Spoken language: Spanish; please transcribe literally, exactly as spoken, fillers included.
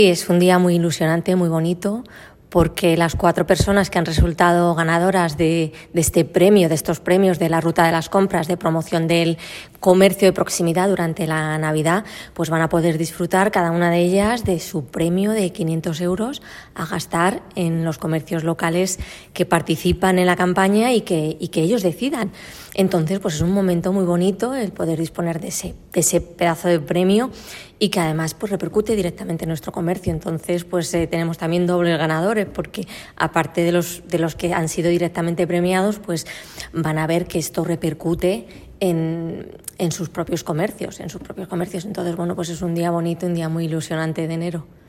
Sí, es un día muy ilusionante, muy bonito, porque las cuatro personas que han resultado ganadoras de, de este premio, de estos premios de la Ruta de las Compras, de promoción del comercio de proximidad durante la Navidad, pues van a poder disfrutar cada una de ellas de su premio de quinientos euros a gastar en los comercios locales que participan en la campaña y que, y que ellos decidan. Entonces, pues es un momento muy bonito el poder disponer de ese, de ese pedazo de premio y que además pues repercute directamente en nuestro comercio. Entonces, pues eh, tenemos también dobles ganadores, porque aparte de los, de los que han sido directamente premiados, pues van a ver que esto repercute en, en sus propios comercios, en sus propios comercios. Entonces, bueno, pues es un día bonito, un día muy ilusionante de enero.